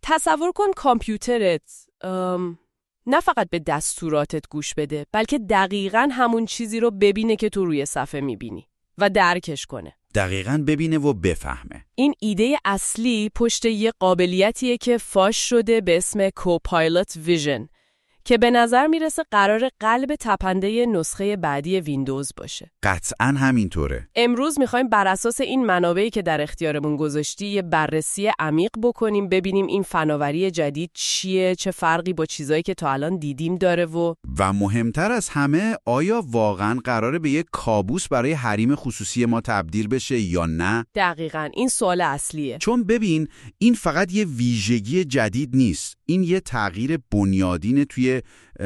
تصور کن کامپیوترت نه فقط به دستوراتت گوش بده، بلکه دقیقاً همون چیزی رو ببینه که تو روی صفحه میبینی و درکش کنه. دقیقاً ببینه و بفهمه. این ایده اصلی پشت یه قابلیتیه که فاش شده به اسم کوپایلوت ویژن که به نظر میرسه قرار قلب تپنده نسخه بعدی ویندوز باشه. قطعاً همینطوره. امروز میخوایم بر اساس این منابعی که در اختیارمون گذاشتی یه بررسی عمیق بکنیم، ببینیم این فناوری جدید چیه، چه فرقی با چیزایی که تا الان دیدیم داره و مهمتر از همه آیا واقعاً قراره به یک کابوس برای حریم خصوصی ما تبدیل بشه یا نه؟ دقیقاً این سوال اصلیه. چون ببین این فقط یه ویژگی جدید نیست، این یه تغییر بنیادین توی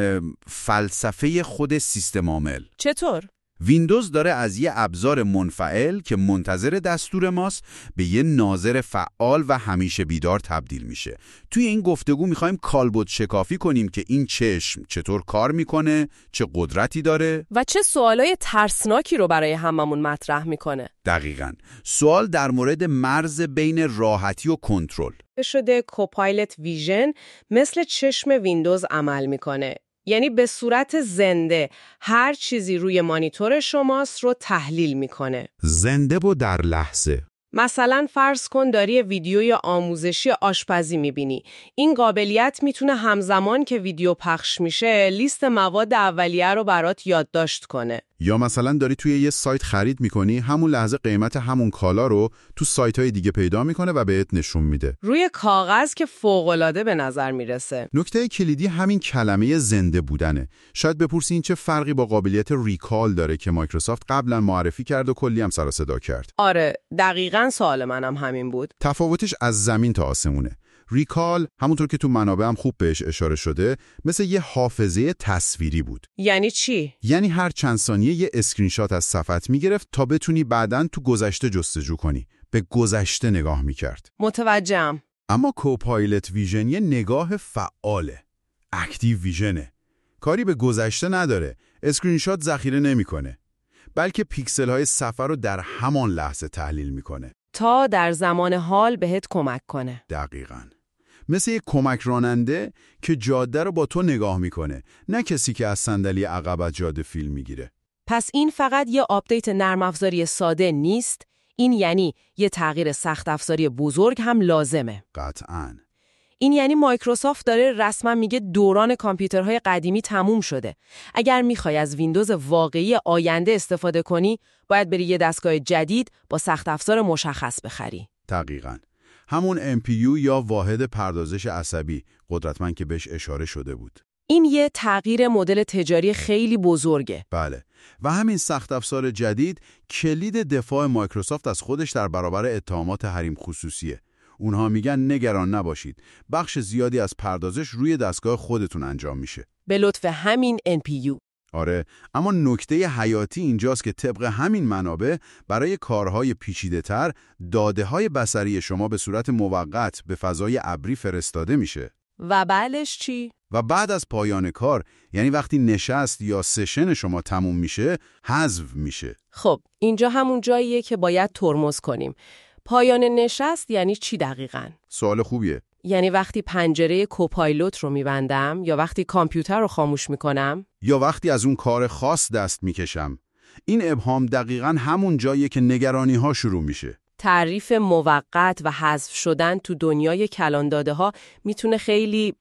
فلسفه خود سیستم عامل. چطور؟ ویندوز داره از یه ابزار منفعل که منتظر دستور ماست به یه ناظر فعال و همیشه بیدار تبدیل میشه. توی این گفتگو میخوایم کالبد شکافی کنیم که این چشم چطور کار میکنه، چه قدرتی داره و چه سوالای ترسناکی رو برای هممون مطرح میکنه. دقیقاً. سوال در مورد مرز بین راحتی و کنترل. شده کوپایلوت ویژن مثل چشم ویندوز عمل میکنه. یعنی به صورت زنده هر چیزی روی مانیتور شماست رو تحلیل میکنه. زنده و در لحظه. مثلا فرض کن داری ویدیوی آموزشی آشپزی میبینی. این قابلیت میتونه همزمان که ویدیو پخش میشه لیست مواد اولیه رو برات یادداشت کنه. یا مثلا داری توی یه سایت خرید میکنی، همون لحظه قیمت همون کالا رو تو سایت‌های دیگه پیدا میکنه و بهت نشون میده. روی کاغذ که فوق‌العاده به نظر میرسه. نکته کلیدی همین کلمه زنده بودنه. شاید بپرسی این چه فرقی با قابلیت ریکال داره که مایکروسافت قبلا معرفی کرد و کلی هم سر و صدا کرد. آره، دقیقاً سوال منم همین بود. تفاوتش از زمین تا آسمونه. ریکال همونطور که تو منابع هم خوب بهش اشاره شده مثل یه حافظه تصویری بود. یعنی چی؟ یعنی هر چند ثانیه یه اسکرین شات از صفحت میگرفت تا بتونی بعداً تو گذشته جستجو کنی. به گذشته نگاه میکرد. متوجهم. اما کوپایلوت ویژن یه نگاه فعاله. اکتیو ویژنه. کاری به گذشته نداره. اسکرین شات ذخیره نمیکنه. بلکه پیکسل های صفحه رو در همان لحظه تحلیل میکنه. تا در زمان حال بهت کمک کنه. دقیقاً. مثل یک کمک راننده که جاده رو با تو نگاه میکنه، نه کسی که از صندلی عقب از جاده فیلم میگیره. پس این فقط یه آپدیت نرم افزاری ساده نیست، این یعنی یه تغییر سخت افزاری بزرگ هم لازمه. قطعاً. این یعنی مایکروسافت داره رسما میگه دوران کامپیوترهای قدیمی تموم شده. اگر میخوای از ویندوز واقعی آینده استفاده کنی، باید بری یه دستگاه جدید با سخت افزار مشخص بخری. دقیقاً. همون MPU یا واحد پردازش عصبی قدرتمند که بهش اشاره شده بود. این یه تغییر مدل تجاری خیلی بزرگه. بله. و همین سخت افزار جدید کلید دفاع مایکروسافت از خودش در برابر اتهامات حریم خصوصیه. اونها میگن نگران نباشید. بخش زیادی از پردازش روی دستگاه خودتون انجام میشه. به لطف همین NPU. آره، اما نکته حیاتی اینجاست که طبق همین منابع برای کارهای پیچیده‌تر داده‌های بصری شما به صورت موقت به فضای ابری فرستاده میشه. و بعدش چی؟ و بعد از پایان کار، یعنی وقتی نشست یا سشن شما تموم میشه، حذف میشه. خب، اینجا همون جاییه که باید ترمز کنیم. پایان نشست یعنی چی دقیقاً؟ سوال خوبیه. یعنی وقتی پنجره کوپایلوت رو میبندم یا وقتی کامپیوتر رو خاموش میکنم؟ یا وقتی از اون کار خاص دست میکشم. این ابهام دقیقاً همون جاییه که نگرانی‌ها شروع میشه. تعریف موقت و حذف شدن تو دنیای کلانداده ها میتونه خیلی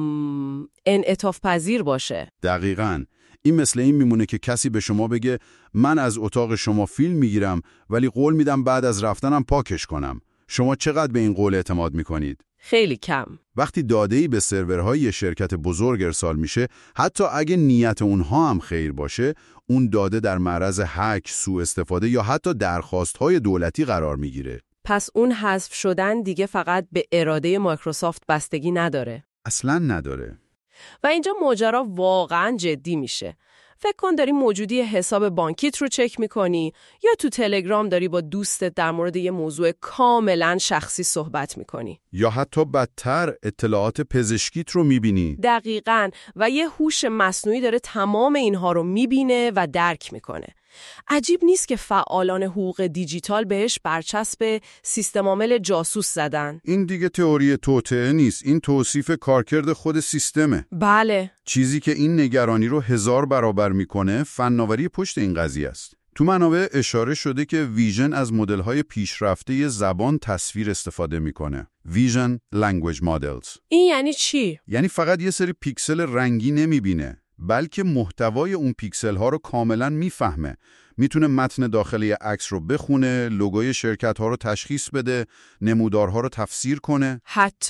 انعطاف پذیر باشه. دقیقاً. این مثل این میمونه که کسی به شما بگه من از اتاق شما فیلم میگیرم ولی قول میدم بعد از رفتنم پاکش کنم. شما چقدر به این قول اعتماد میکنید؟ خیلی کم. وقتی داده‌ای به سرورهای شرکت بزرگ ارسال میشه، حتی اگه نیت اونها هم خیر باشه، اون داده در معرض هک، سوء استفاده یا حتی درخواست‌های دولتی قرار میگیره. پس اون حذف شدن دیگه فقط به اراده مایکروسافت بستگی نداره. اصلاً نداره. و اینجا ماجرا واقعاً جدی میشه. فکر کن داری موجودی حساب بانکیت رو چک میکنی یا تو تلگرام داری با دوستت در مورد یه موضوع کاملاً شخصی صحبت میکنی. یا حتی بدتر اطلاعات پزشکیت رو میبینی. دقیقاً. و یه هوش مصنوعی داره تمام اینها رو میبینه و درک میکنه. عجیب نیست که فعالان حقوق دیجیتال بهش برچسب سیستم عامل جاسوس زدن. این دیگه تئوری توطئه نیست، این توصیف کارکرد خود سیستمه. بله. چیزی که این نگرانی رو 1000 برابر میکنه فناوری پشت این قضیه است. تو منابع اشاره شده که ویژن از مدل‌های پیشرفته زبان تصویر استفاده میکنه. Vision Language Models. این یعنی چی؟ یعنی فقط یه سری پیکسل رنگی نمیبینه، بلکه محتوای اون پیکسل ها رو کاملا میفهمه. میتونه متن داخلی عکس رو بخونه، لوگوی شرکت ها رو تشخیص بده، نمودارها رو تفسیر کنه.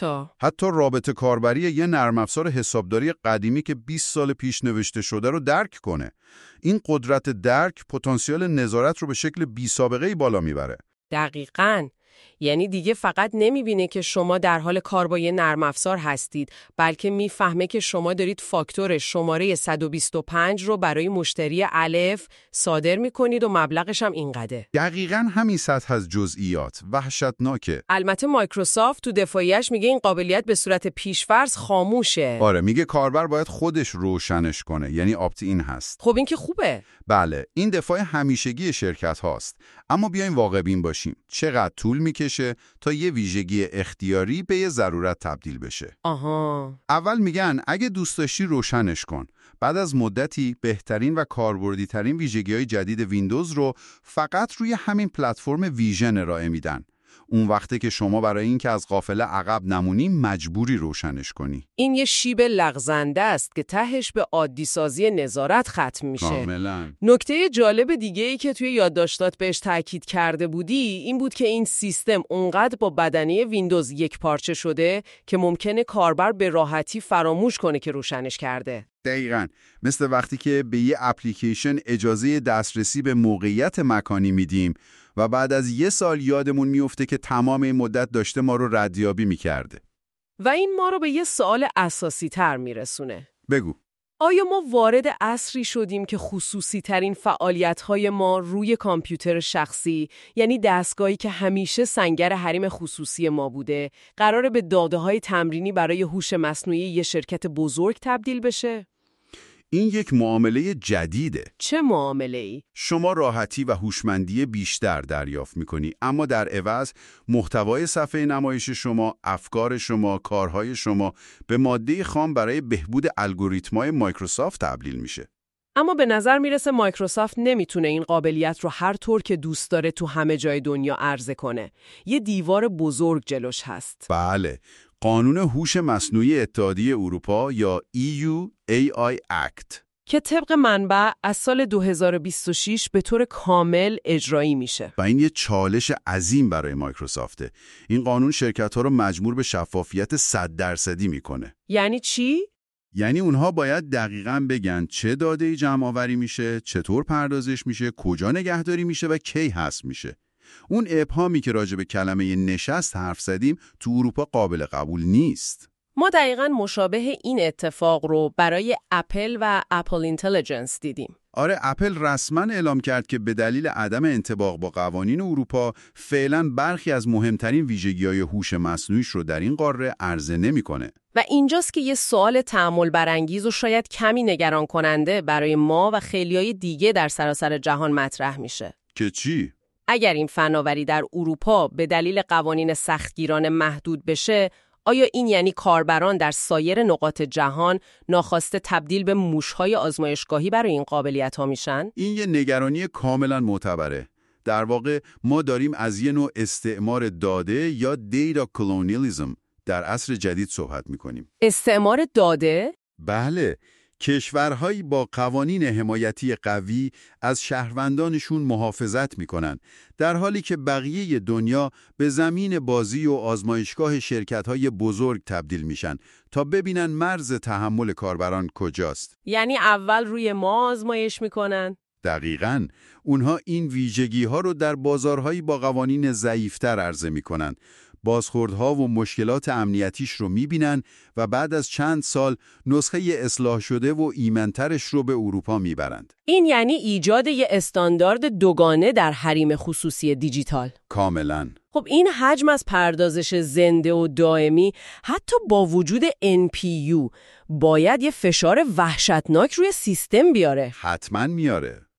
حتی رابط کاربری یه نرم افزار حسابداری قدیمی که 20 سال پیش نوشته شده رو درک کنه. این قدرت درک پتانسیل نظارت رو به شکل بی‌سابقه‌ای بالا میبره. دقیقاً. یعنی دیگه فقط نمیبینه که شما در حال کار با یه نرم افزار هستید، بلکه میفهمه که شما دارید فاکتور شماره 125 رو برای مشتری الف صادر میکنید و مبلغش هم اینقدره. دقیقاً همین سطح از جزئیات وحشتناکه. البته مایکروسافت تو دفاعیش میگه این قابلیت به صورت پیش‌فرض خاموشه. آره، میگه کاربر باید خودش روشنش کنه، یعنی آپت این هست. خب این که خوبه. بله، این دفاع همیشگی شرکت هاست. اما بیایم واقع بین باشیم. چقدر طول میکشه تا یه ویژگی اختیاری به یه ضرورت تبدیل بشه؟ اول میگن اگه دوست داشتی روشنش کن. بعد از مدتی بهترین و کاربردی ترین ویژگی‌های جدید ویندوز رو فقط روی همین پلتفرم ویژن ارائه میدن. اون وقته که شما برای این که از قافله عقب نمونی مجبوری روشنش کنی. این یه شیب لغزنده است که تهش به عادی سازی نظارت ختم میشه. کاملا. نکته جالب دیگه ای که توی یادداشتات بهش تاکید کرده بودی این بود که این سیستم اونقدر با بدنه ویندوز یک پارچه شده که ممکنه کاربر به راحتی فراموش کنه که روشنش کرده. دقیقاً مثل وقتی که به یه اپلیکیشن اجازه دسترسی به موقعیت مکانی میدیم و بعد از 1 سال یادمون میفته که تمام این مدت داشته ما رو ردیابی میکرده. و این ما رو به یه سوال اساسی تر میرسونه. بگو. آیا ما وارد عصری شدیم که خصوصی ترین فعالیت‌های ما روی کامپیوتر شخصی، یعنی دستگاهی که همیشه سنگر حریم خصوصی ما بوده، قراره به داده‌های تمرینی برای هوش مصنوعی یه شرکت بزرگ تبدیل بشه؟ این یک معامله جدیده. چه معامله‌ای؟ شما راحتی و هوشمندی بیشتر دریافت می‌کنی، اما در عوض محتوای صفحه نمایش شما، افکار شما، کارهای شما به ماده خام برای بهبود الگوریتم‌های مایکروسافت تبدیل میشه. اما به نظر میرسه مایکروسافت نمیتونه این قابلیت رو هر طور که دوست داره تو همه جای دنیا عرضه کنه. یه دیوار بزرگ جلوش هست. بله. قانون هوش مصنوعی اتحادیه اروپا یا EU AI Act که طبق منبع از سال 2026 به طور کامل اجرایی میشه. و این یه چالش عظیم برای مایکروسافته. این قانون شرکت‌ها رو مجبور به شفافیت 100% میکنه. یعنی چی؟ یعنی اونها باید دقیقاً بگن چه داده‌ای جمع آوری میشه، چطور پردازش میشه، کجا نگهداری میشه و کی حذف میشه. اون ابهامی که راجع به کلمه نشست حرف زدیم تو اروپا قابل قبول نیست. ما دقیقاً مشابه این اتفاق رو برای اپل و اپل اینتلیجنس دیدیم. آره، اپل رسما اعلام کرد که به دلیل عدم انطباق با قوانین اروپا فعلا برخی از مهمترین ویژگی‌های هوش مصنوعیش رو در این قاره عرضه نمی‌کنه. و اینجاست که یه سوال تأمل برانگیز و شاید کمی نگران کننده برای ما و خیلیای دیگه در سراسر جهان مطرح میشه. که چی؟ اگر این فناوری در اروپا به دلیل قوانین سختگیرانه محدود بشه، آیا این یعنی کاربران در سایر نقاط جهان ناخواسته تبدیل به موش‌های آزمایشگاهی برای این قابلیت‌ها میشن؟ این یه نگرانی کاملا معتبره. در واقع ما داریم از یه نوع استعمار داده یا دیتا کلونیالیسم در عصر جدید صحبت می‌کنیم. استعمار داده؟ بله. کشورهایی با قوانین حمایتی قوی از شهروندانشون محافظت میکنن، در حالی که بقیه دنیا به زمین بازی و آزمایشگاه شرکت‌های بزرگ تبدیل میشن تا ببینن مرز تحمل کاربران کجاست. یعنی اول روی ما آزمایش میکنن؟ دقیقاً. اونها این ویژگی‌ها رو در بازارهایی با قوانین ضعیف‌تر عرضه میکنن. بازخوردها و مشکلات امنیتیش رو میبینن و بعد از چند سال نسخه اصلاح شده و ایمن‌ترش رو به اروپا میبرند. این یعنی ایجاد یه استاندارد دوگانه در حریم خصوصی دیجیتال. کاملاً. خب این حجم از پردازش زنده و دائمی حتی با وجود NPU باید یه فشار وحشتناک روی سیستم بیاره. حتماً میاره.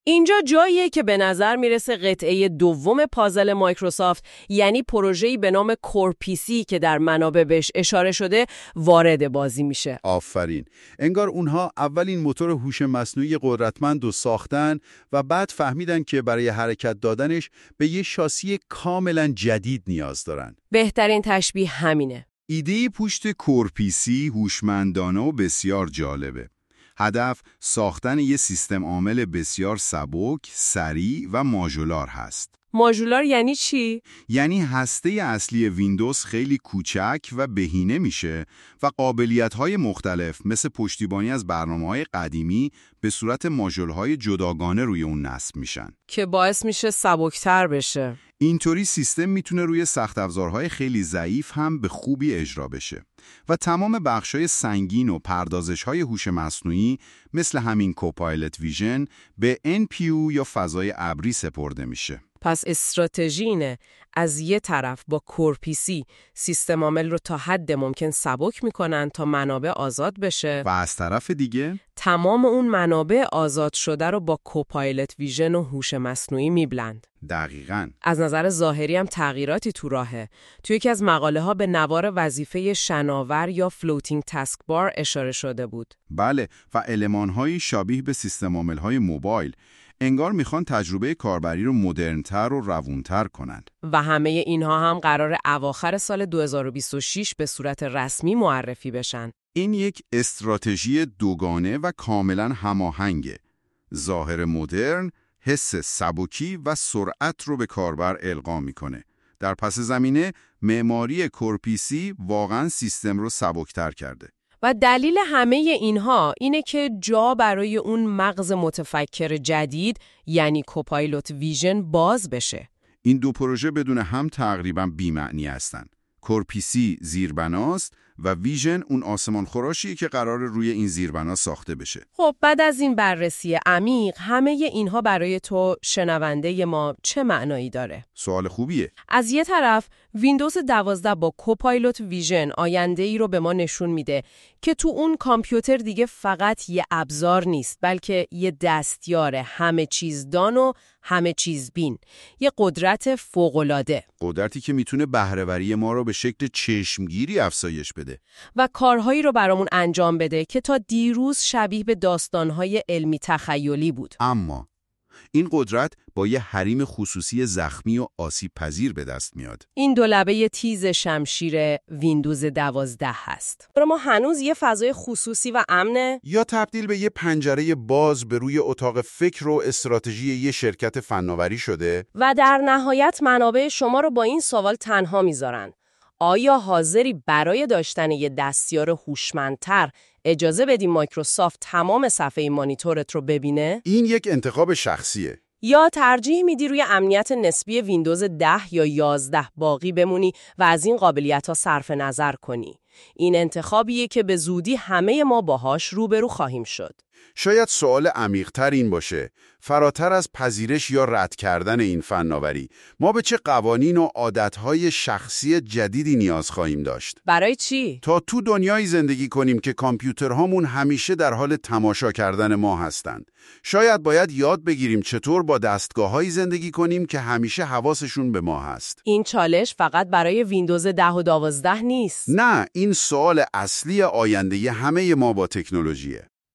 اینجا جاییه که به نظر میرسه قطعه دوم پازل مایکروسافت، یعنی پروژه‌ای به نام کور پی سی که در منابع بهش اشاره شده، وارد بازی میشه. آفرین. انگار اونها اولین موتور هوش مصنوعی قدرتمند رو ساختن و بعد فهمیدن که برای حرکت دادنش به یه شاسی کاملا جدید نیاز دارن. بهترین تشبیه همینه. ایده پشت کور پی سی هوشمندانه و بسیار جالبه. هدف ساختن یه سیستم عامل بسیار سبک، سریع و ماژولار هست. ماژولار یعنی چی؟ یعنی هسته اصلی ویندوز خیلی کوچک و بهینه میشه و قابلیت‌های مختلف مثل پشتیبانی از برنامه‌های قدیمی به صورت ماژول‌های جداگانه روی اون نصب میشن که باعث میشه سبکتر بشه. اینطوری سیستم میتونه روی سخت افزارهای خیلی ضعیف هم به خوبی اجرا بشه و تمام بخشای سنگین و پردازش‌های هوش مصنوعی مثل همین کوپایلوت ویژن به NPU یا فضای ابری سپرده میشه. پس استراتژی اینه از یه طرف با کور پی سی سیستم عامل رو تا حد ممکن سبک میکنن تا منابع آزاد بشه و از طرف دیگه تمام اون منابع آزاد شده رو با کوپایلوت ویژن و هوش مصنوعی میبلند. دقیقاً. از نظر ظاهری هم تغییراتی تو راهه. توی یکی از مقاله ها به نوار وظیفه شناور یا فلوتینگ تاسک بار اشاره شده بود. بله، و المان‌های شبیه به سیستم عامل‌های موبایل انگار میخوان تجربه کاربری رو مدرن‌تر و روون‌تر کنند. و همه اینها هم قرار اواخر سال 2026 به صورت رسمی معرفی بشن. این یک استراتژی دوگانه و کاملا هماهنگه. ظاهر مدرن، حس سبکی و سرعت رو به کاربر القا میکنه. در پس زمینه معماری کور پی سی واقعا سیستم رو سبکتر کرده. و دلیل همه اینها اینه که جا برای اون مغز متفکر جدید یعنی کوپایلوت ویژن باز بشه. این دو پروژه بدون هم تقریبا بی‌معنی هستن. کور پی سی زیربناست و ویژن اون آسمان خراشیه که قرار روی این زیربنا ساخته بشه. خب بعد از این بررسی عمیق همه اینها برای تو شنونده ما چه معنایی داره؟ سوال خوبیه. از یه طرف ویندوز 12 با کوپایلوت ویژن آینده‌ای رو به ما نشون میده که تو اون کامپیوتر دیگه فقط یه ابزار نیست بلکه یه دستیار همه چیز دان و همه چیز بین، یه قدرت فوق‌العاده، قدرتی که میتونه بهره‌وری ما رو به شکل چشمگیری افزایش بده و کارهایی رو برامون انجام بده که تا دیروز شبیه به داستان‌های علمی تخیلی بود. اما این قدرت با یه حریم خصوصی زخمی و آسیب پذیر به دست میاد. این دو لبه تیز شمشیر ویندوز 12 هست. برای ما هنوز یه فضای خصوصی و امنه یا تبدیل به یه پنجره باز به روی اتاق فکر و استراتژی یه شرکت فناوری شده و در نهایت منابع شما رو با این سوال تنها میذارن. آیا حاضری برای داشتن یه دستیار هوشمندتر اجازه بدیم مایکروسافت تمام صفحه مانیتورت رو ببینه؟ این یک انتخاب شخصیه. یا ترجیح میدی روی امنیت نسبی ویندوز 10 یا 11 باقی بمونی و از این قابلیت‌ها صرف نظر کنی؟ این انتخابیه که به زودی همه ما باهاش روبرو خواهیم شد. شاید سوال عمیق‌تر این باشه، فراتر از پذیرش یا رد کردن این فناوری، ما به چه قوانین و عادتهای شخصی جدیدی نیاز خواهیم داشت؟ برای چی؟ تا تو دنیایی زندگی کنیم که کامپیوترهامون همیشه در حال تماشا کردن ما هستند. شاید باید یاد بگیریم چطور با دستگاه‌هایی زندگی کنیم که همیشه حواسشون به ما هست. این چالش فقط برای ویندوز 10 و 12 نیست. نه، این سوال اصلی آینده همه ما با تکنولوژیه.